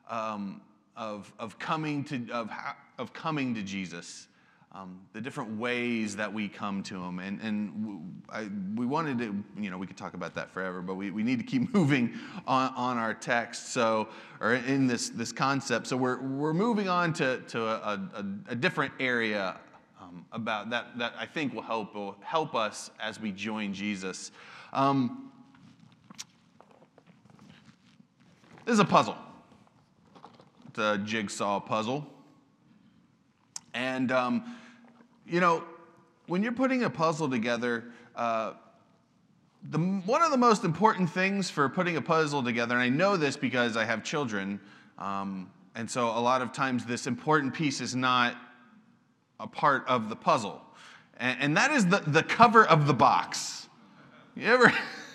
of coming to Jesus, the different ways that we come to him, we wanted to, we could talk about that forever, but we need to keep moving on our text, or in this concept. So we're moving on to a different area about that I think will help us as we join Jesus. This is a puzzle. It's a jigsaw puzzle. And, when you're putting a puzzle together, one of the most important things for putting a puzzle together, and I know this because I have children, and so a lot of times this important piece is not a part of the puzzle. And that is the cover of the box. You ever...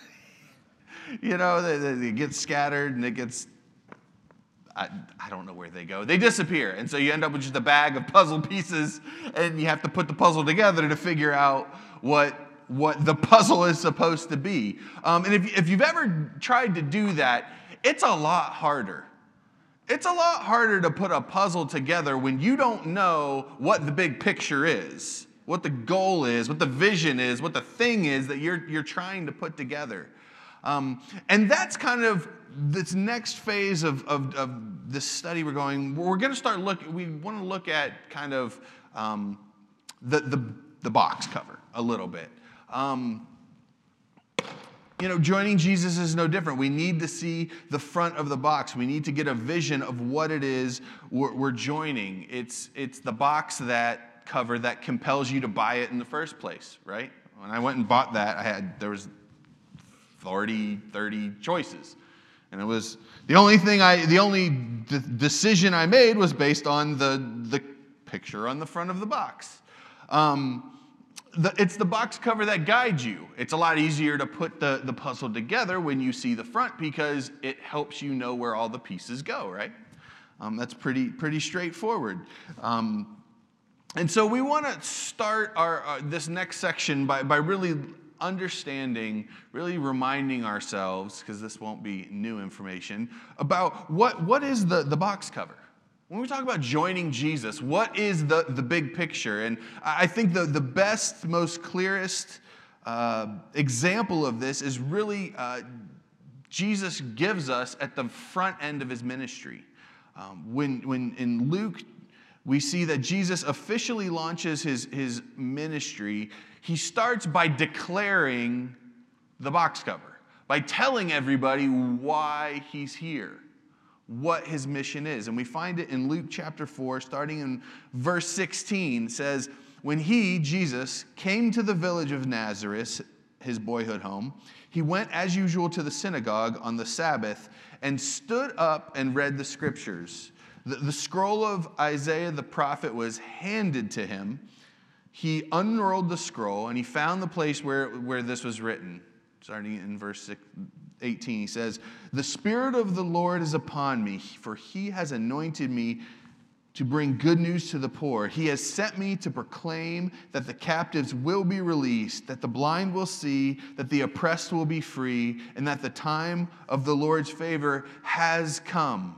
they get scattered and it gets, I don't know where they go. They disappear. And so you end up with just a bag of puzzle pieces, and you have to put the puzzle together to figure out what the puzzle is supposed to be. And if you've ever tried to do that, it's a lot harder. It's a lot harder to put a puzzle together when you don't know what the big picture is, what the goal is, what the vision is, what the thing is that you're trying to put together. And that's kind of this next phase of this study we're going to start we want to look at kind of the box cover a little bit. Joining Jesus is no different. We need to see the front of the box. We need to get a vision of what it is we're joining. It's the box that cover that compels you to buy it in the first place, right? When I went and bought that, there was 30 choices. And it was the only decision I made was based on the picture on the front of the box. It's the box cover that guides you. It's a lot easier to put the puzzle together when you see the front because it helps you know where all the pieces go, right? That's pretty straightforward. And so we want to start this next section by really understanding, really reminding ourselves, because this won't be new information, about what is the box cover. When we talk about joining Jesus, what is the big picture? And I think the best, most clearest example of this is really Jesus gives us at the front end of his ministry. When in Luke, we see that Jesus officially launches his ministry. He starts by declaring the box cover, by telling everybody why he's here, what his mission is. And we find it in Luke chapter 4, starting in verse 16, says, when he, Jesus, came to the village of Nazareth, his boyhood home, he went as usual to the synagogue on the Sabbath and stood up and read the scriptures. The scroll of Isaiah the prophet was handed to him. He unrolled the scroll, and he found the place where this was written. Starting in verse 18, he says, "The Spirit of the Lord is upon me, for he has anointed me to bring good news to the poor. He has sent me to proclaim that the captives will be released, that the blind will see, that the oppressed will be free, and that the time of the Lord's favor has come."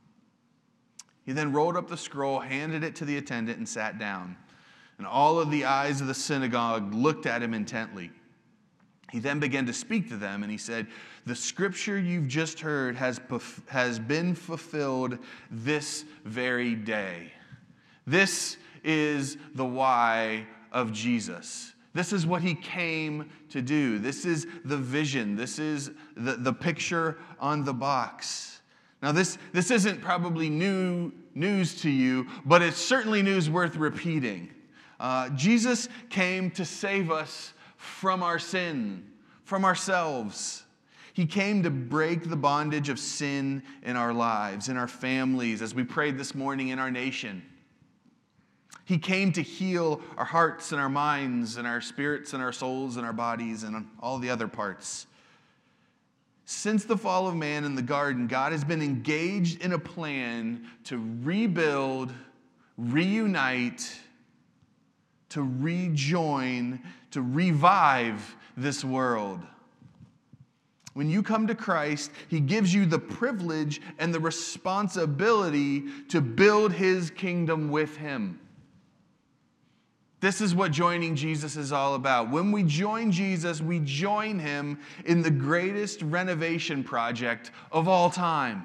He then rolled up the scroll, handed it to the attendant, and sat down. And all of the eyes of the synagogue looked at him intently. He then began to speak to them, and he said, "The scripture you've just heard has been fulfilled this very day." This is the why of Jesus. This is what he came to do. This is the vision. This is the picture on the box. Now, this isn't probably new news to you, but it's certainly news worth repeating. Jesus came to save us from our sin, from ourselves. He came to break the bondage of sin in our lives, in our families, as we prayed this morning, in our nation. He came to heal our hearts and our minds and our spirits and our souls and our bodies and all the other parts. Since the fall of man in the garden, God has been engaged in a plan to rebuild, reunite, to rejoin, to revive this world. When you come to Christ, he gives you the privilege and the responsibility to build his kingdom with him. This is what joining Jesus is all about. When we join Jesus, we join him in the greatest renovation project of all time.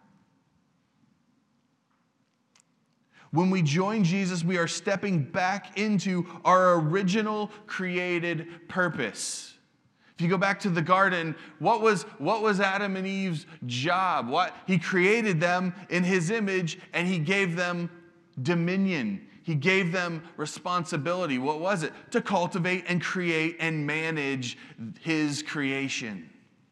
When we join Jesus, we are stepping back into our original created purpose. If you go back to the garden, what was Adam and Eve's job? He created them in his image, and he gave them dominion. He gave them responsibility. What was it? To cultivate and create and manage his creation.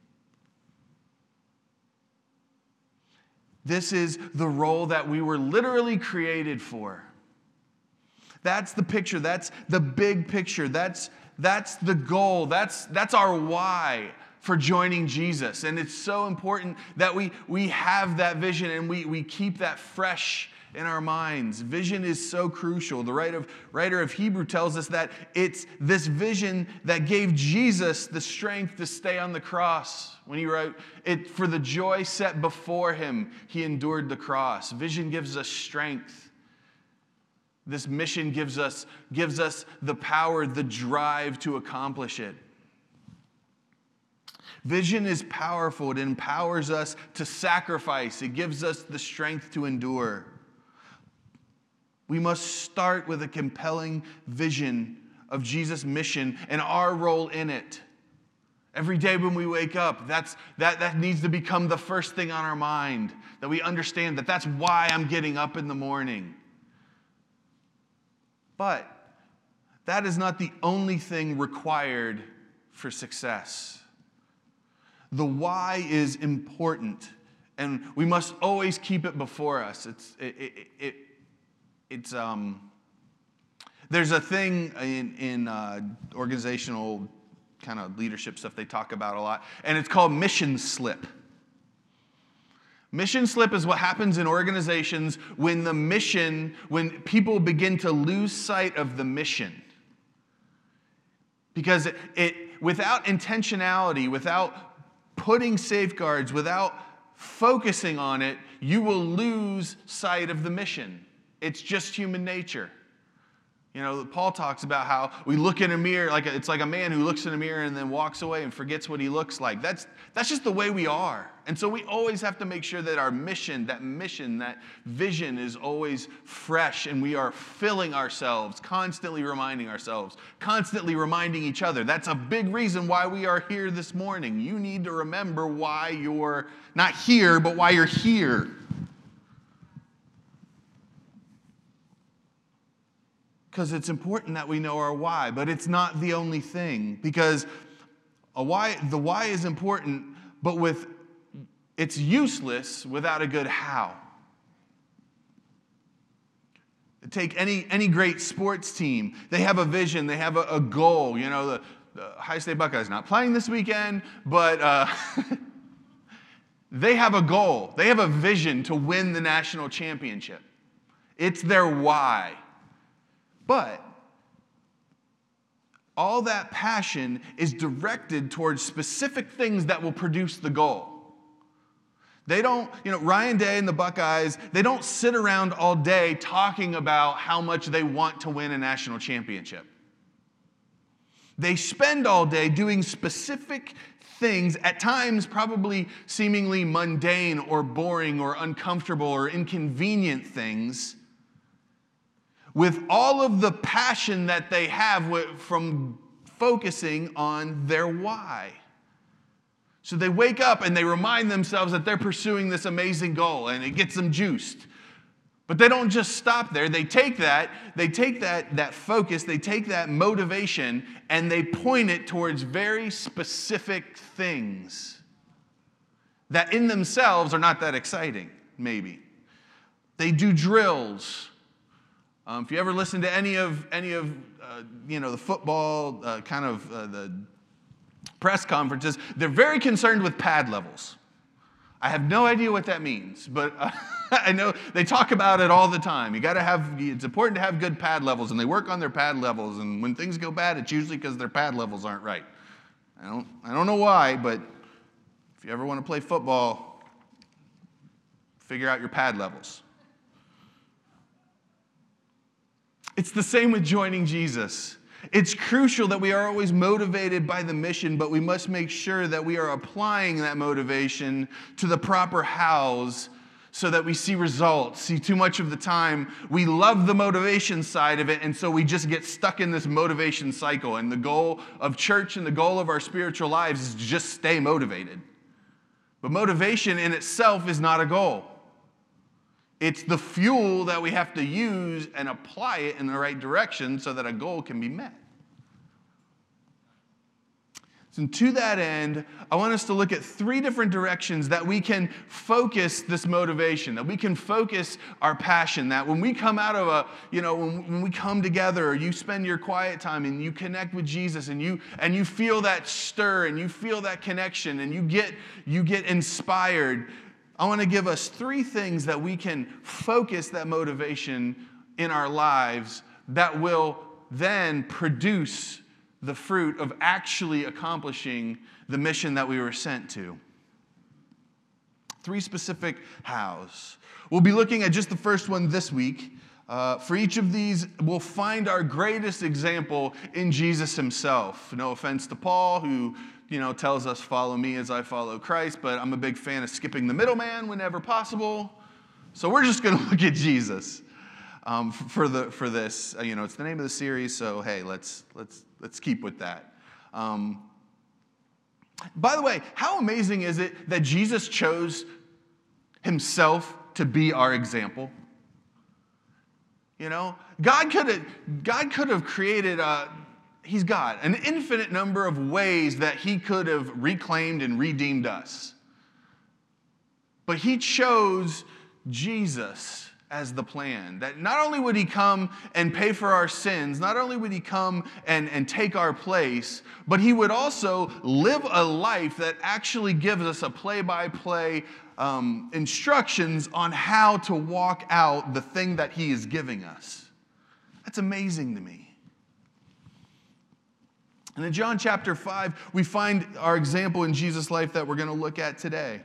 This is the role that we were literally created for. That's the picture. That's the big picture. That's the goal. That's our why for joining Jesus. And it's so important that we have that vision and we keep that fresh in our minds. Vision is so crucial. The writer of Hebrew tells us that it's this vision that gave Jesus the strength to stay on the cross. When he wrote, "It for the joy set before him, he endured the cross." Vision gives us strength. This mission gives us the power, the drive to accomplish it. Vision is powerful. It empowers us to sacrifice. It gives us the strength to endure. We must start with a compelling vision of Jesus' mission and our role in it. Every day when we wake up, that needs to become the first thing on our mind, that we understand that that's why I'm getting up in the morning. But that is not the only thing required for success. The why is important, and we must always keep it before us. There's a thing in organizational kind of leadership stuff they talk about a lot, and it's called mission slip. Mission slip is what happens in organizations when people begin to lose sight of the mission. Because without intentionality, without putting safeguards, without focusing on it, you will lose sight of the mission. It's just human nature. You know, Paul talks about how we look in a mirror, it's like a man who looks in a mirror and then walks away and forgets what he looks like. That's just the way we are. And so we always have to make sure that our mission, that vision is always fresh, and we are filling ourselves, constantly reminding ourselves, constantly reminding each other. That's a big reason why we are here this morning. You need to remember why you're not here, but why you're here. Because it's important that we know our why, but it's not the only thing. Because the why is important, but it's useless without a good how. Take any great sports team. They have a vision. They have a goal. You know, the Ohio State Buckeyes not playing this weekend, but they have a goal. They have a vision to win the national championship. It's their why. But all that passion is directed towards specific things that will produce the goal. They don't, Ryan Day and the Buckeyes, they don't sit around all day talking about how much they want to win a national championship. They spend all day doing specific things, at times probably seemingly mundane or boring or uncomfortable or inconvenient things, with all of the passion that they have from focusing on their why. So they wake up and they remind themselves that they're pursuing this amazing goal, and it gets them juiced. But they don't just stop there. They take that focus, they take that motivation, and they point it towards very specific things that in themselves are not that exciting, maybe. They do drills. If you ever listen to any of the football the press conferences, they're very concerned with pad levels. I have no idea what that means, but I know they talk about it all the time. It's important to have good pad levels, and they work on their pad levels. And when things go bad, it's usually because their pad levels aren't right. I don't know why, but If you ever want to play football, figure out your pad levels. It's the same with joining Jesus. It's crucial that we are always motivated by the mission, but we must make sure that we are applying that motivation to the proper hows so that we see results. See, too much of the time, we love the motivation side of it, and so we just get stuck in this motivation cycle. And the goal of church and the goal of our spiritual lives is to just stay motivated. But motivation in itself is not a goal. It's the fuel that we have to use and apply it in the right direction so that a goal can be met. So to that end, I want us to look at 3 different directions that we can focus this motivation, that we can focus our passion, that when we come out of when we come together, or you spend your quiet time and you connect with Jesus and you feel that stir and you feel that connection and you get inspired. I want to give us 3 things that we can focus that motivation in our lives that will then produce the fruit of actually accomplishing the mission that we were sent to. 3 specific hows. We'll be looking at just the first one this week. For each of these, we'll find our greatest example in Jesus himself. No offense to Paul, who tells us, follow me as I follow Christ, but I'm a big fan of skipping the middleman whenever possible. So we're just going to look at Jesus for this. It's the name of the series, so hey, let's keep with that. By the way, how amazing is it that Jesus chose himself to be our example? God could have created He's God, an infinite number of ways that he could have reclaimed and redeemed us. But he chose Jesus as the plan. That not only would he come and pay for our sins, not only would he come and take our place, but he would also live a life that actually gives us a play-by-play instructions on how to walk out the thing that he is giving us. That's amazing to me. And in John chapter 5, we find our example in Jesus' life that we're going to look at today.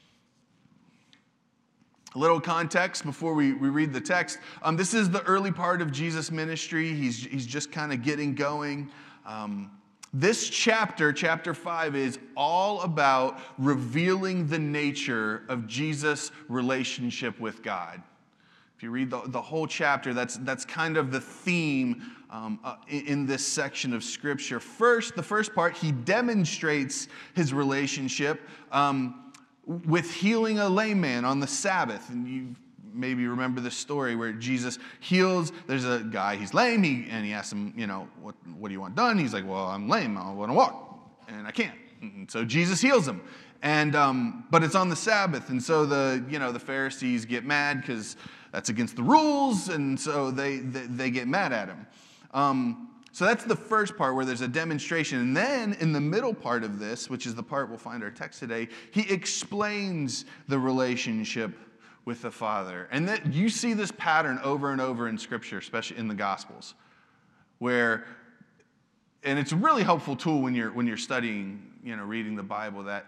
A little context before we read the text. This is the early part of Jesus' ministry. He's just kind of getting going. This chapter 5, is all about revealing the nature of Jesus' relationship with God. If you read the whole chapter, that's kind of the theme in this section of Scripture. The first part, he demonstrates his relationship with healing a lame man on the Sabbath. And you maybe remember the story where Jesus heals. There's a guy, he's lame, and he asks him, what do you want done? He's like, well, I'm lame, I want to walk, and I can't. And so Jesus heals him. And but it's on the Sabbath, and so the Pharisees get mad because that's against the rules, and so they get mad at him. So that's the first part where there's a demonstration. And then in the middle part of this, which is the part we'll find our text today, he explains the relationship with the Father. And that you see this pattern over and over in Scripture, especially in the Gospels, and it's a really helpful tool when you're studying, reading the Bible, that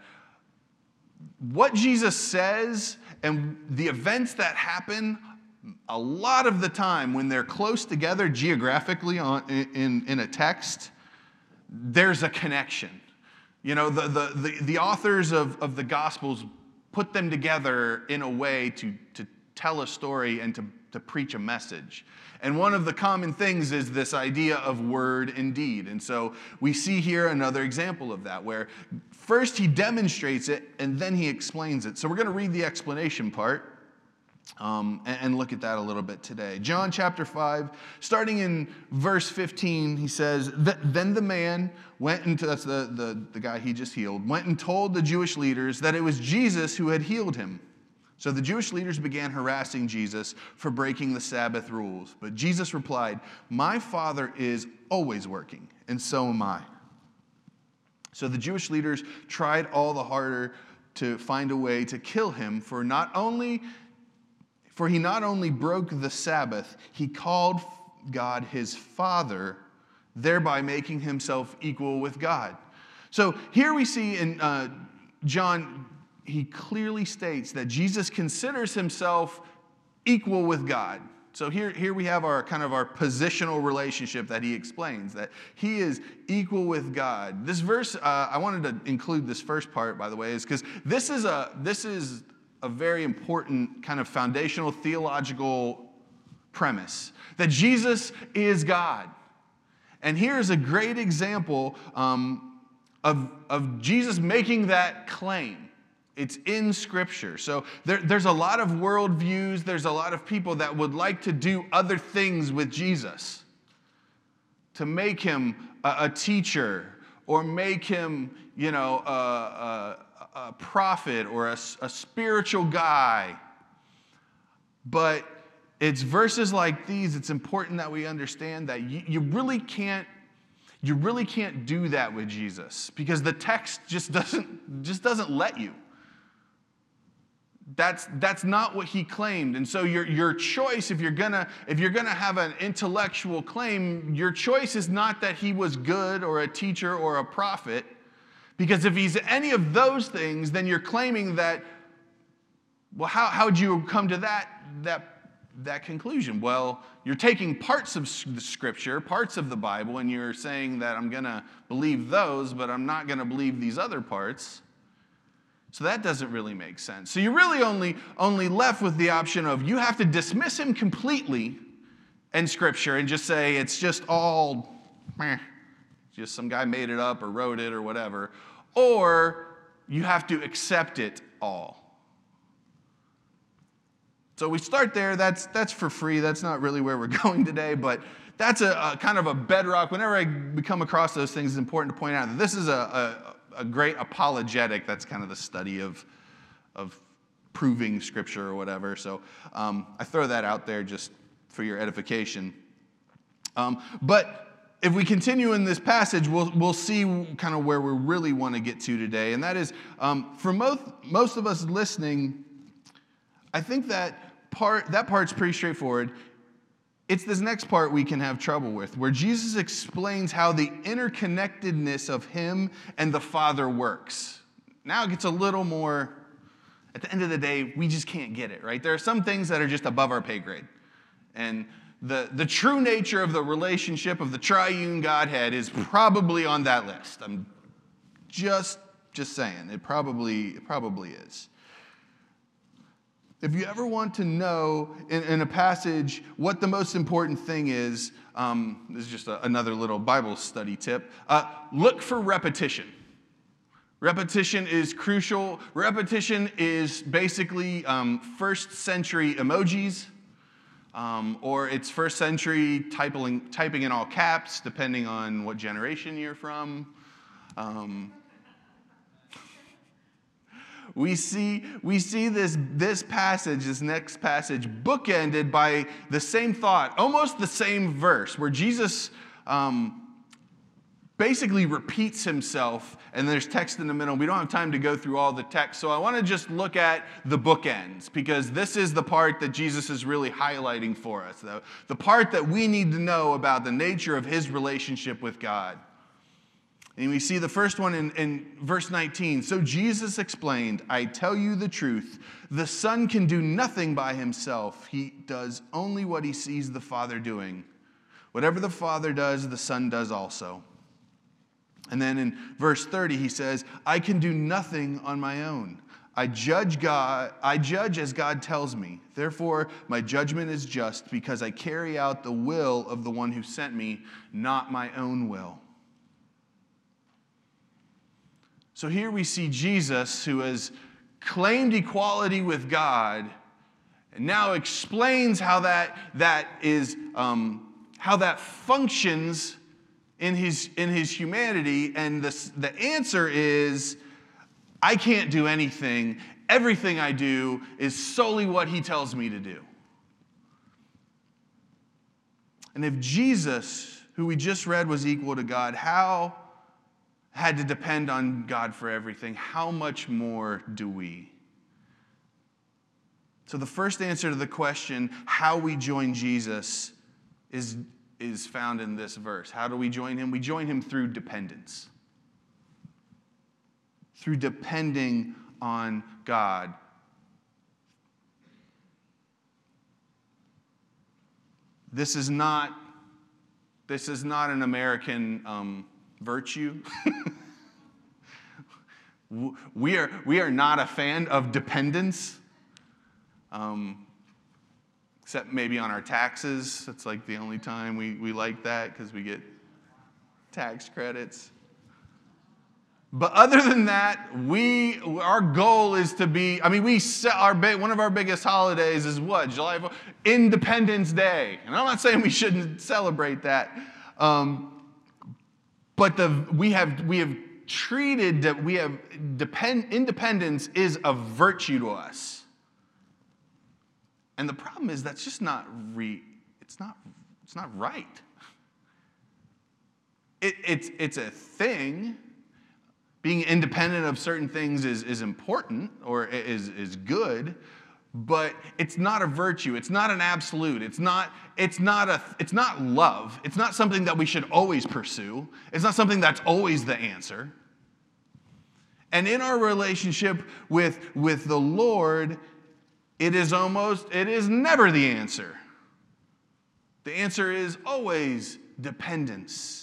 what Jesus says and the events that happen, a lot of the time when they're close together geographically in a text, there's a connection. The authors of the Gospels put them together in a way to tell a story and to preach a message. And one of the common things is this idea of word and deed. And so we see here another example of that, where first he demonstrates it and then he explains it. So we're going to read the explanation part. And look at that a little bit today. John chapter 5, starting in verse 15, he says, Then the man went into, that's the guy he just healed, went and told the Jewish leaders that it was Jesus who had healed him. So the Jewish leaders began harassing Jesus for breaking the Sabbath rules. But Jesus replied, My Father is always working, and so am I. So the Jewish leaders tried all the harder to find a way to kill him, for he not only broke the Sabbath, he called God his Father, thereby making himself equal with God. So here we see in John, he clearly states that Jesus considers himself equal with God. So here we have our kind of our positional relationship that he explains, that he is equal with God. This verse, I wanted to include this first part, by the way, is because this is a very important kind of foundational theological premise, that Jesus is God. And here's a great example of Jesus making that claim. It's in Scripture. So there's a lot of worldviews, there's a lot of people that would like to do other things with Jesus, to make him a teacher, or make him, a prophet, or a spiritual guy. But it's verses like these, it's important that we understand that you really can't do that with Jesus, because the text just doesn't let you. That's not what he claimed. And so your choice, if you're gonna have an intellectual claim, your choice is not that he was good or a teacher or a prophet, because if he's any of those things, then you're claiming that. Well, how'd you come to that conclusion? Well, you're taking parts of the Scripture, parts of the Bible, and you're saying that I'm going to believe those, but I'm not going to believe these other parts. So that doesn't really make sense. So you're really only left with the option of you have to dismiss him completely in Scripture and just say it's just all, just some guy made it up or wrote it or whatever, or you have to accept it all. So we start there. That's for free. That's not really where we're going today, but that's a kind of a bedrock. Whenever we come across those things, it's important to point out that this is a great apologetic. That's kind of the study of proving Scripture or whatever. So I throw that out there just for your edification. But if we continue in this passage, we'll see kind of where we really want to get to today, and that is for most of us listening. I think that part's pretty straightforward. It's this next part we can have trouble with, where Jesus explains how the interconnectedness of him and the Father works. Now it gets a little more, at the end of the day, we just can't get it, right? There are some things that are just above our pay grade. And the true nature of the relationship of the triune Godhead is probably on that list. I'm just saying, it probably is. If you ever want to know in a passage what the most important thing is, this is just another little Bible study tip, look for repetition. Repetition is crucial. Repetition is basically first century emojis, or it's first century typing in all caps, depending on what generation you're from. We see this next passage, bookended by the same thought, almost the same verse, where Jesus basically repeats himself, and there's text in the middle. We don't have time to go through all the text, so I want to just look at the bookends, because this is the part that Jesus is really highlighting for us, the part that we need to know about the nature of his relationship with God. And we see the first one in verse 19. So Jesus explained, I tell you the truth, the Son can do nothing by himself. He does only what he sees the Father doing. Whatever the Father does, the Son does also. And then in verse 30, he says, I can do nothing on my own. I judge as God tells me. Therefore, my judgment is just, because I carry out the will of the one who sent me, not my own will. So here we see Jesus, who has claimed equality with God, and now explains how that functions in his humanity. And the answer is, I can't do anything. Everything I do is solely what he tells me to do. And if Jesus, who we just read, was equal to God, how had to depend on God for everything, how much more do we? So the first answer to the question, how we join Jesus, is found in this verse. How do we join him? We join him through dependence. through depending on God. This is not an American virtue. We are not a fan of dependence, except maybe on our taxes. That's like the only time we like that because we get tax credits. But other than that, our goal is to be, one of our biggest holidays is what? July 4th? Independence Day. And I'm not saying we shouldn't celebrate that. But we have treated that independence is a virtue to us. And the problem is that's just not it's not right. It's a thing. Being independent of certain things is important or is good, but it's not a virtue. It's not an absolute. It's not love. It's not something that we should always pursue. It's not something that's always the answer. And in our relationship with the Lord, it is never the answer. The answer is always dependence.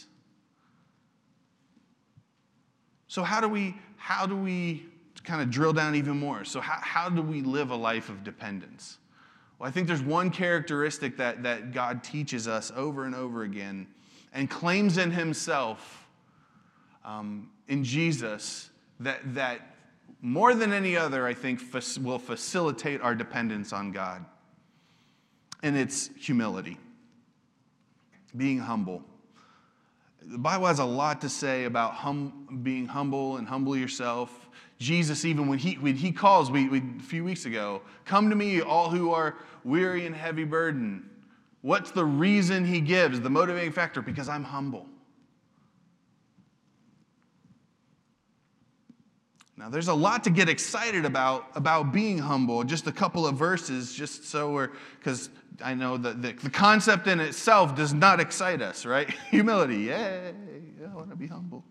So how do we kind of drill down even more? So how do we live a life of dependence? Well, I think there's one characteristic that God teaches us over and over again and claims in himself, in Jesus, that more than any other, I think, will facilitate our dependence on God. And it's humility, being humble. The Bible has a lot to say about being humble and humble yourself. Jesus, even when he calls, a few weeks ago, come to me, all who are weary and heavy burden. What's the reason he gives, the motivating factor? Because I'm humble. Now, there's a lot to get excited about being humble. Just a couple of verses, just so because I know that the concept in itself does not excite us, right? Humility, yay, I want to be humble.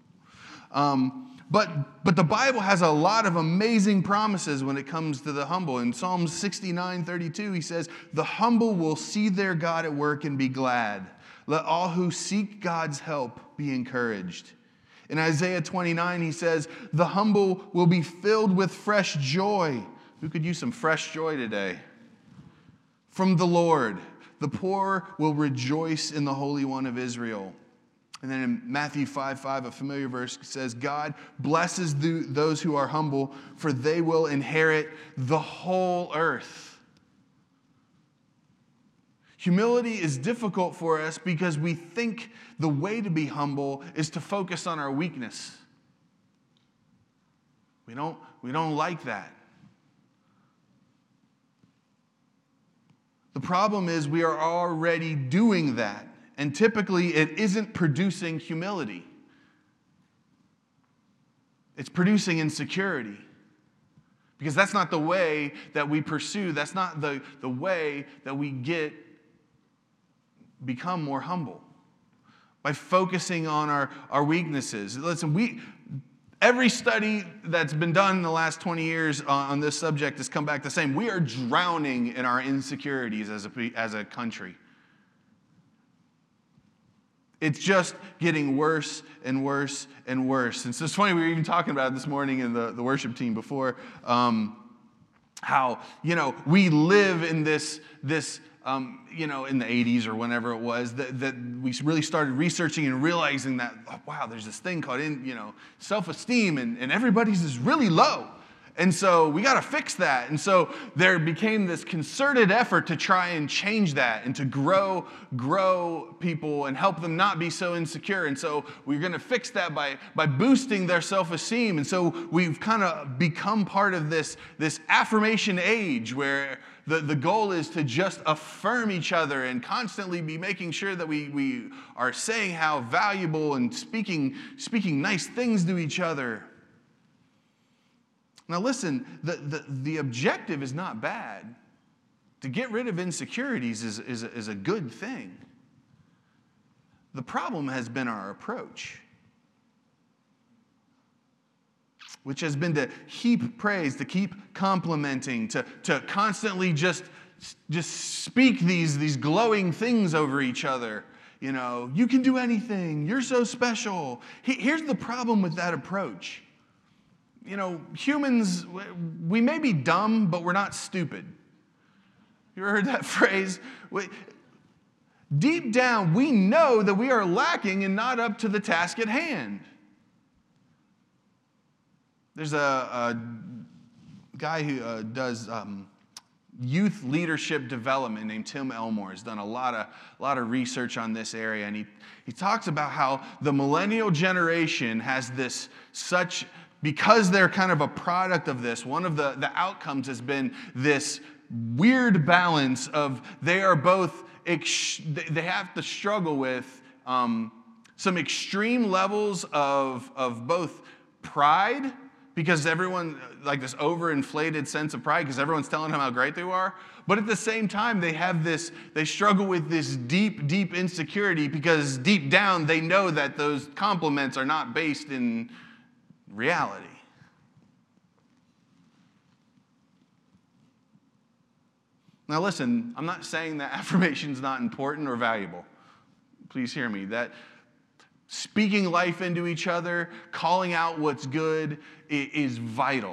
But the Bible has a lot of amazing promises when it comes to the humble. In Psalm 69:32, he says, "The humble will see their God at work and be glad. Let all who seek God's help be encouraged." In Isaiah 29, he says, "The humble will be filled with fresh joy." Who could use some fresh joy today? "From the Lord. The poor will rejoice in the Holy One of Israel." And then in Matthew 5:5, a familiar verse says, "God blesses those who are humble, for they will inherit the whole earth." Humility is difficult for us because we think the way to be humble is to focus on our weakness. We don't like that. The problem is we are already doing that, and typically it isn't producing humility. It's producing insecurity. Because that's not the way that we pursue, that's not the way that we become more humble. By focusing on our weaknesses. Listen, every study that's been done in the last 20 years on this subject has come back the same. We are drowning in our insecurities as a country. It's just getting worse and worse and worse. And so it's funny, we were even talking about it this morning in the worship team before, how, we live in this in the 80s or whenever it was, that we really started researching and realizing that, wow, there's this thing called, self-esteem, and everybody's is really low. And so we got to fix that. And so there became this concerted effort to try and change that and to grow people and help them not be so insecure. And so we're going to fix that by boosting their self-esteem. And so we've kind of become part of this affirmation age where the goal is to just affirm each other and constantly be making sure that we are saying how valuable and speaking nice things to each other. Now listen, the objective is not bad. To get rid of insecurities is a good thing. The problem has been our approach. which has been to heap praise, to keep complimenting, to constantly just speak these glowing things over each other. You know, you can do anything. You're so special. Here's the problem with that approach. You know, humans, we may be dumb, but we're not stupid. You ever heard that phrase? Deep down, we know that we are lacking and not up to the task at hand. There's a guy who does youth leadership development named Tim Elmore. He's done a lot of research on this area, and he talks about how the millennial generation has because they're kind of a product of this, one of the outcomes has been this weird balance of they are both, they have to struggle with some extreme levels of both pride, because everyone, like this overinflated sense of pride, because everyone's telling them how great they are. But at the same time, they struggle with this deep, deep insecurity, because deep down, they know that those compliments are not based in reality. Now listen, I'm not saying that affirmation is not important or valuable. Please hear me. That speaking life into each other, calling out what's good is vital.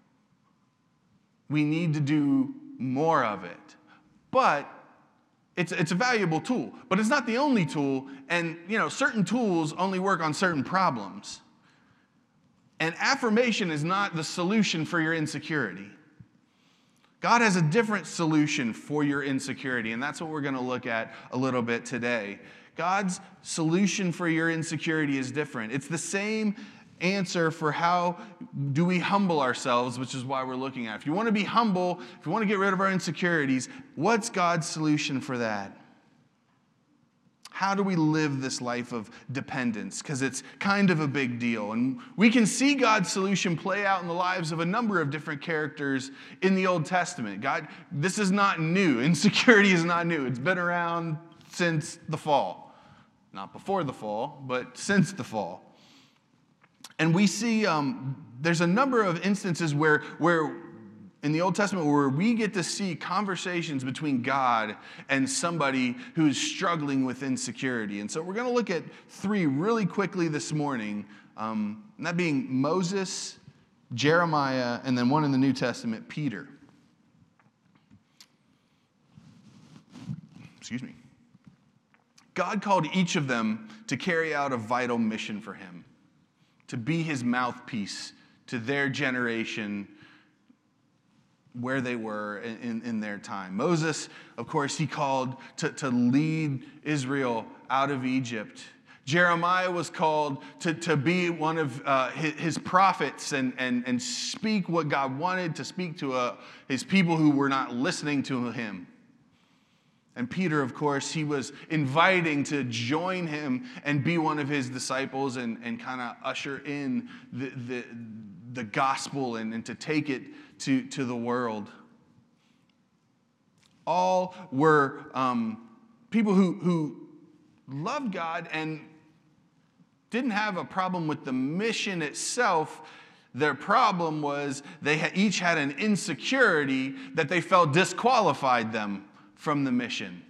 We need to do more of it. But it's a valuable tool. But it's not the only tool. And, you know, certain tools only work on certain problems. And affirmation is not the solution for your insecurity. God has a different solution for your insecurity, and that's what we're going to look at a little bit today. God's solution for your insecurity is different. It's the same answer for how do we humble ourselves, which is why we're looking at it. If you want to be humble, if you want to get rid of our insecurities, what's God's solution for that? How do we live this life of dependence? Because it's kind of a big deal. And we can see God's solution play out in the lives of a number of different characters in the Old Testament. This is not new. Insecurity is not new. It's been around since the fall. Not before the fall, but since the fall. And we see there's a number of instances where in the Old Testament where we get to see conversations between God and somebody who's struggling with insecurity. And so we're going to look at 3 really quickly this morning, and that being Moses, Jeremiah, and then one in the New Testament, Peter. Excuse me. God called each of them to carry out a vital mission for him, to be his mouthpiece to their generation where they were in their time. Moses, of course, he called to lead Israel out of Egypt. Jeremiah was called to be one of his prophets and speak what God wanted to speak to his people who were not listening to him. And Peter, of course, he was inviting to join him and be one of his disciples and kind of usher in the gospel and to take it to the world. All were people who loved God and didn't have a problem with the mission itself. Their problem was they each had an insecurity that they felt disqualified them from the mission.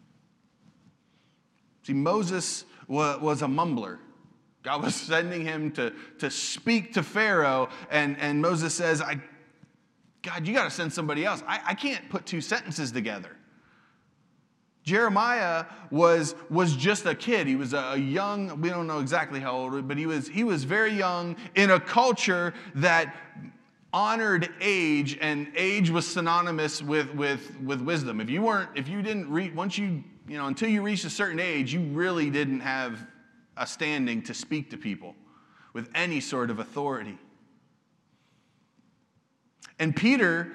See, Moses was a mumbler. God was sending him to speak to Pharaoh, and Moses says, God, you got to send somebody else. I can't put 2 sentences together. Jeremiah was just a kid. He was a young, we don't know exactly how old, but he was very young in a culture that honored age, and age was synonymous with wisdom. Until you reached a certain age, you really didn't have a standing to speak to people with any sort of authority. And Peter,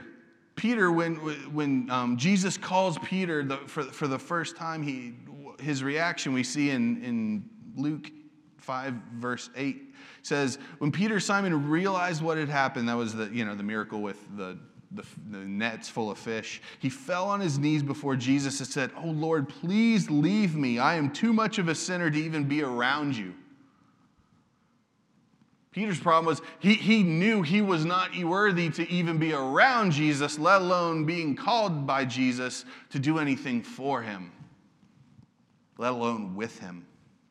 when Jesus calls Peter for the first time, his reaction we see in Luke 5 verse 8 says, when Peter Simon realized what had happened, that was the miracle with the nets full of fish, he fell on his knees before Jesus and said, "Oh Lord, please leave me. I am too much of a sinner to even be around you." Peter's problem was he knew he was not worthy to even be around Jesus, let alone being called by Jesus to do anything for him, let alone with him.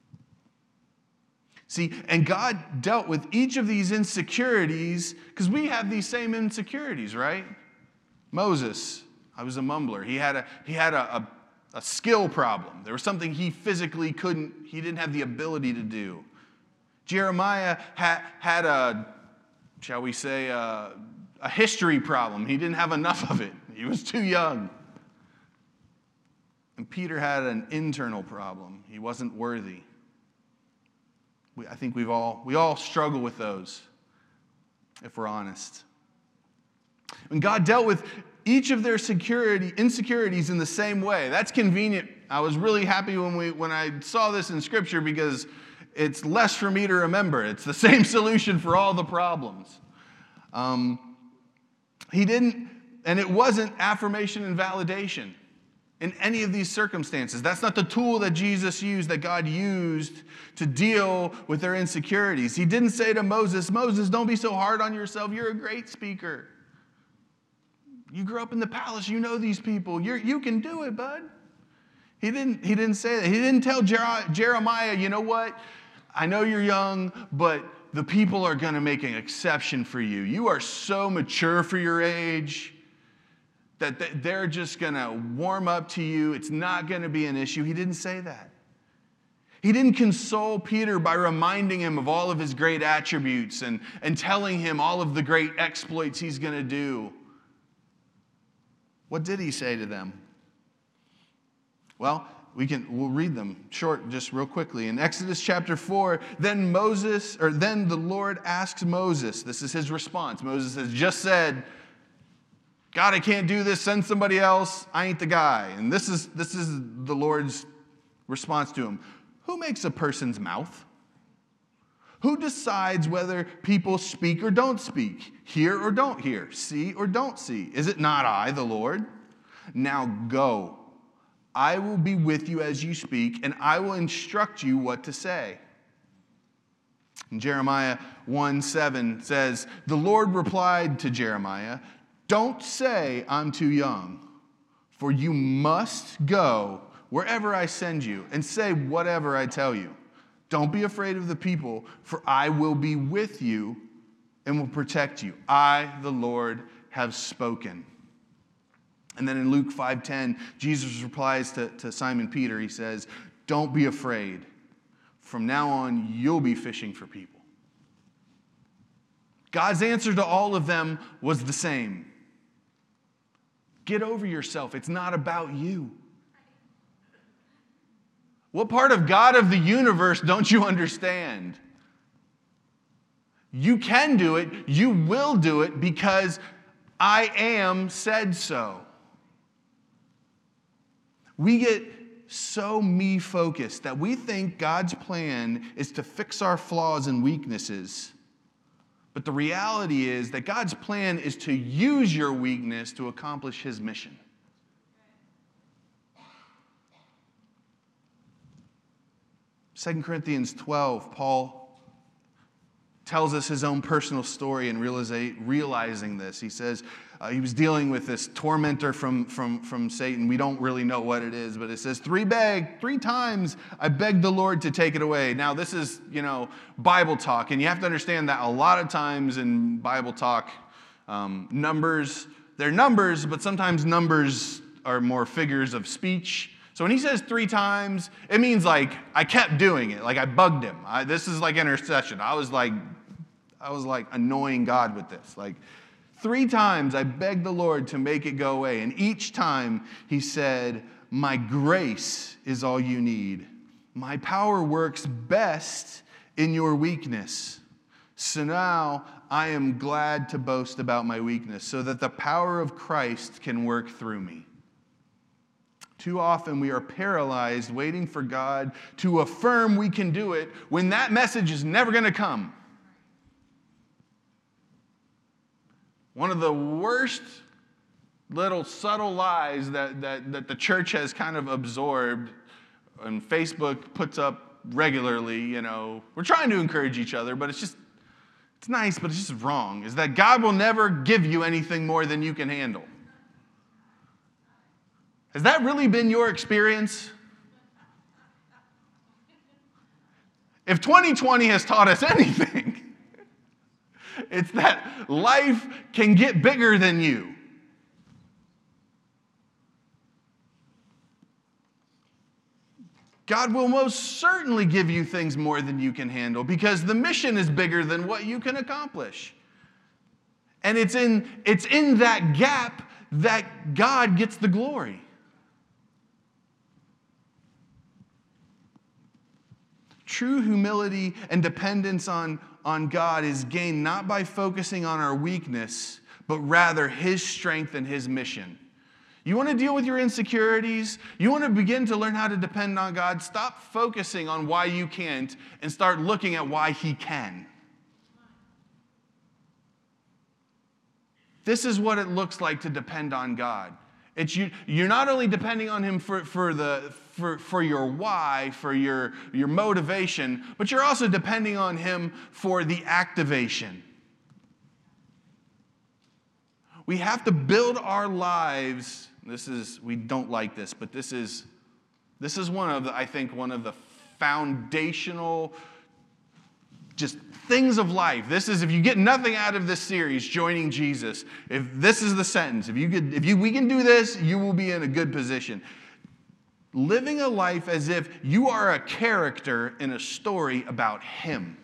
See, and God dealt with each of these insecurities because we have these same insecurities, right? Moses, I was a mumbler. He had a skill problem. There was something he physically he didn't have the ability to do. Jeremiah had a, shall we say, a history problem. He didn't have enough of it. He was too young. And Peter had an internal problem. He wasn't worthy. I think we all struggle with those, if we're honest. And God dealt with each of their insecurities in the same way. That's convenient. I was really happy when I saw this in Scripture because it's less for me to remember. It's the same solution for all the problems. He didn't, and it wasn't affirmation and validation in any of these circumstances. That's not the tool that Jesus used, that God used to deal with their insecurities. He didn't say to Moses, Moses, don't be so hard on yourself. You're a great speaker. You grew up in the palace. You know these people. You can do it, bud. He didn't say that. He didn't tell Jeremiah, you know what? I know you're young, but the people are going to make an exception for you. You are so mature for your age that they're just going to warm up to you. It's not going to be an issue. He didn't say that. He didn't console Peter by reminding him of all of his great attributes and telling him all of the great exploits he's going to do. What did he say to them? Well, we'll read them short, just real quickly. In Exodus chapter 4, then the Lord asks Moses, this is his response. Moses has just said, God, I can't do this, send somebody else, I ain't the guy. And this is the Lord's response to him. Who makes a person's mouth? Who decides whether people speak or don't speak, hear or don't hear, see or don't see? Is it not I, the Lord? Now go. I will be with you as you speak, and I will instruct you what to say. And Jeremiah 1:7 says, the Lord replied to Jeremiah, don't say I'm too young, for you must go wherever I send you and say whatever I tell you. Don't be afraid of the people, for I will be with you and will protect you. I, the Lord, have spoken. And then in Luke 5:10, Jesus replies to Simon Peter. He says, don't be afraid. From now on, you'll be fishing for people. God's answer to all of them was the same. Get over yourself. It's not about you. What part of God of the universe don't you understand? You can do it. You will do it because I am said so. We get so me-focused that we think God's plan is to fix our flaws and weaknesses. But the reality is that God's plan is to use your weakness to accomplish his mission. 2 Corinthians 12, Paul tells us his own personal story in realizing this. He says he was dealing with this tormentor from Satan. We don't really know what it is, but it says, 3 times I begged the Lord to take it away. Now, this is, Bible talk, and you have to understand that a lot of times in Bible talk, they're numbers, but sometimes numbers are more figures of speech. So when he says 3 times, it means like I kept doing it, like I bugged him. This is like intercession. I was like annoying God with this. Like 3 times I begged the Lord to make it go away. And each time he said, my grace is all you need. My power works best in your weakness. So now I am glad to boast about my weakness so that the power of Christ can work through me. Too often we are paralyzed waiting for God to affirm we can do it when that message is never going to come. One of the worst little subtle lies that the church has kind of absorbed, and Facebook puts up regularly, we're trying to encourage each other, but it's just, it's nice, but it's just wrong, is that God will never give you anything more than you can handle. Has that really been your experience? If 2020 has taught us anything, it's that life can get bigger than you. God will most certainly give you things more than you can handle because the mission is bigger than what you can accomplish. And it's in that gap that God gets the glory. True humility and dependence on God is gained not by focusing on our weakness, but rather His strength and His mission. You want to deal with your insecurities? You want to begin to learn how to depend on God? Stop focusing on why you can't and start looking at why He can. This is what it looks like to depend on God. You're not only depending on Him for your why, for your motivation, but you're also depending on Him for the activation. We have to build our lives. We don't like this, but this is one of the foundational just things of life. This is, if you get nothing out of this series, joining Jesus. If this is the sentence, we can do this, you will be in a good position. Living a life as if you are a character in a story about Him.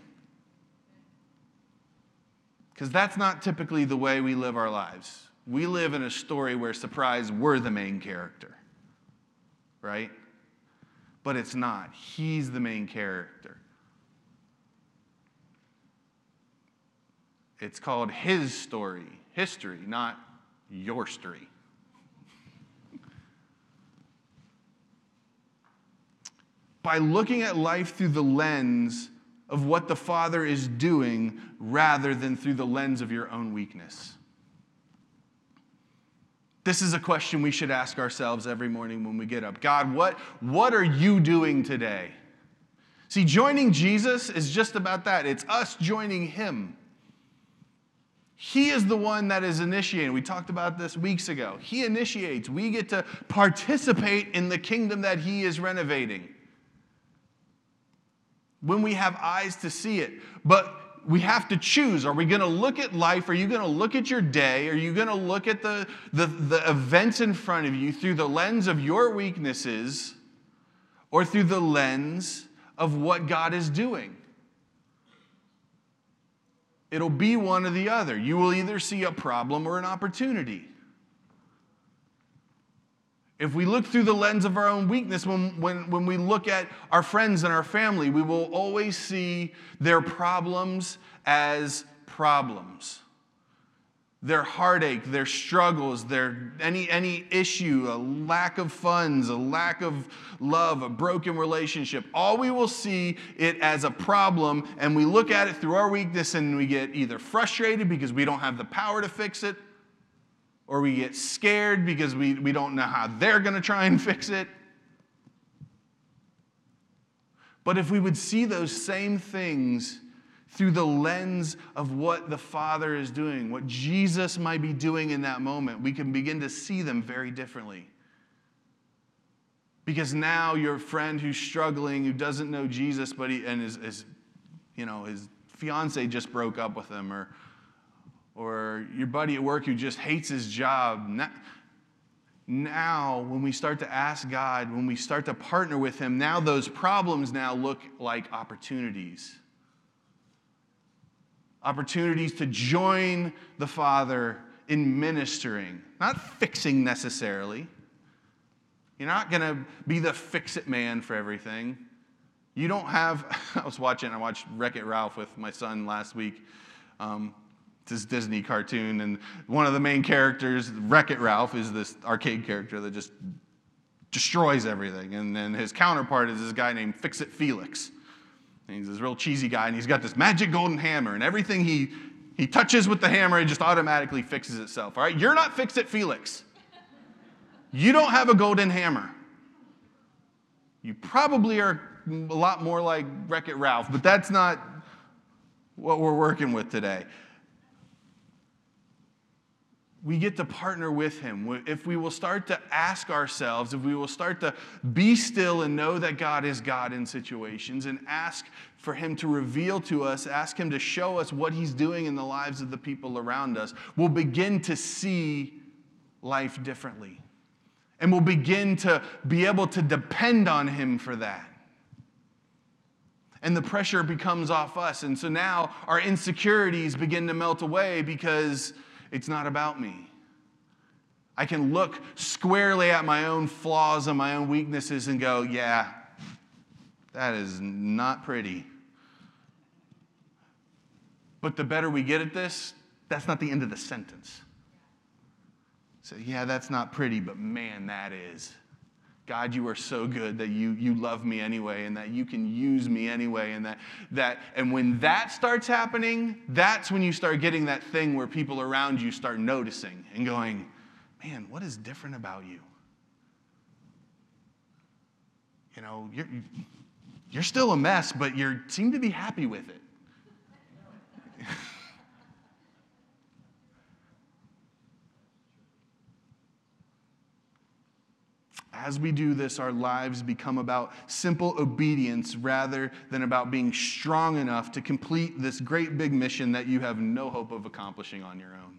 Because that's not typically the way we live our lives. We live in a story where, surprise, we're the main character. Right? But it's not. He's the main character. It's called His story, history, not your story. By looking at life through the lens of what the Father is doing rather than through the lens of your own weakness. This is a question we should ask ourselves every morning when we get up. God, what are you doing today? See, joining Jesus is just about that. It's us joining Him. He is the one that is initiating. We talked about this weeks ago. He initiates. We get to participate in the kingdom that He is renovating. When we have eyes to see it. But we have to choose. Are we going to look at life? Are you going to look at your day? Are you going to look at the events in front of you through the lens of your weaknesses or through the lens of what God is doing? It'll be one or the other. You will either see a problem or an opportunity. If we look through the lens of our own weakness, when we look at our friends and our family, we will always see their problems as problems. Their heartache, their struggles, any issue, a lack of funds, a lack of love, a broken relationship. All we will see it as a problem, and we look at it through our weakness and we get either frustrated because we don't have the power to fix it, or we get scared because we don't know how they're going to try and fix it. But if we would see those same things through the lens of what the Father is doing, what Jesus might be doing in that moment, we can begin to see them very differently. Because now your friend who's struggling, who doesn't know Jesus, but his fiance just broke up with him, or your buddy at work who just hates his job. Now, when we start to ask God, when we start to partner with Him, now those problems now look like opportunities. Opportunities to join the Father in ministering, not fixing necessarily. You're not going to be the fix-it man for everything. You don't have, I watched Wreck-It Ralph with my son last week. This Disney cartoon, and one of the main characters, Wreck-It Ralph, is this arcade character that just destroys everything. And then his counterpart is this guy named Fix-It Felix. And he's this real cheesy guy, and he's got this magic golden hammer, and everything he touches with the hammer, it just automatically fixes itself. All right? You're not Fix-It Felix. You don't have a golden hammer. You probably are a lot more like Wreck-It Ralph, but that's not what we're working with today. We get to partner with him. If we will start to ask ourselves, if we will start to be still and know that God is God in situations, and ask for him to reveal to us, ask him to show us what he's doing in the lives of the people around us, we'll begin to see life differently. And we'll begin to be able to depend on him for that. And the pressure becomes off us. And so now our insecurities begin to melt away because it's not about me. I can look squarely at my own flaws and my own weaknesses and go, yeah, that is not pretty. But the better we get at this, that's not the end of the sentence. So, yeah, that's not pretty, but man, that is. God, you are so good that you love me anyway, and that you can use me anyway, and when that starts happening, that's when you start getting that thing where people around you start noticing and going, man, what is different about you? You know, you're still a mess, but you seem to be happy with it. As we do this, our lives become about simple obedience rather than about being strong enough to complete this great big mission that you have no hope of accomplishing on your own.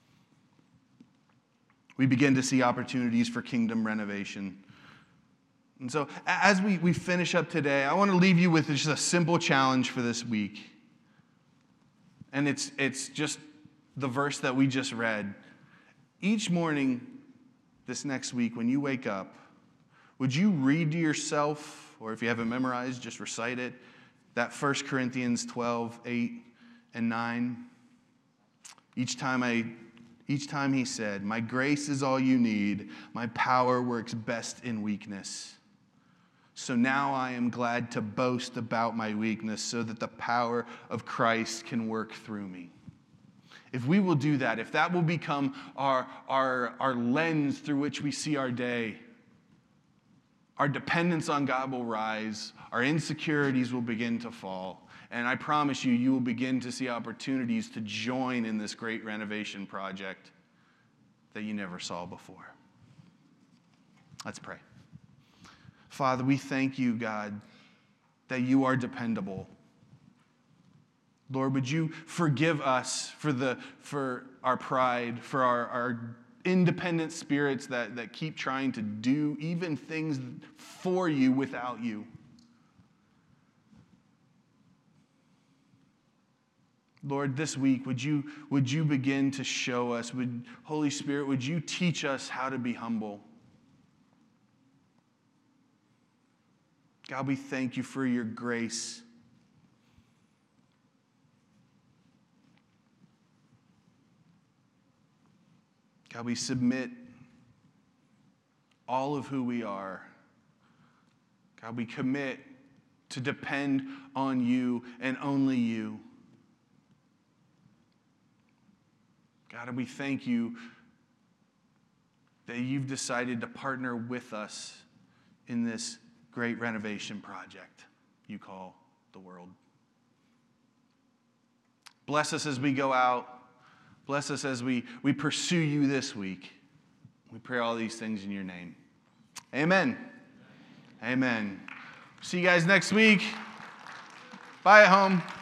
We begin to see opportunities for kingdom renovation. And so as we finish up today, I want to leave you with just a simple challenge for this week. And it's just the verse that we just read. Each morning this next week, when you wake up, would you read to yourself, or if you haven't memorized, just recite it, that 1 Corinthians 12, 8 and 9? Each time he said, my grace is all you need. My power works best in weakness. So now I am glad to boast about my weakness so that the power of Christ can work through me. If we will do that, if that will become our lens through which we see our day, our dependence on God will rise, our insecurities will begin to fall, and I promise you, you will begin to see opportunities to join in this great renovation project that you never saw before. Let's pray. Father, we thank you, God, that you are dependable. Lord, would you forgive us for our pride, for our independent spirits that keep trying to do even things for you without you. Lord, this week, would you begin to show us, Holy Spirit, would you teach us how to be humble? God, we thank you for your grace. God, we submit all of who we are. God, we commit to depend on you and only you. God, and we thank you that you've decided to partner with us in this great renovation project you call the world. Bless us as we go out. Bless us as we pursue you this week. We pray all these things in your name. Amen. Amen. See you guys next week. Bye at home.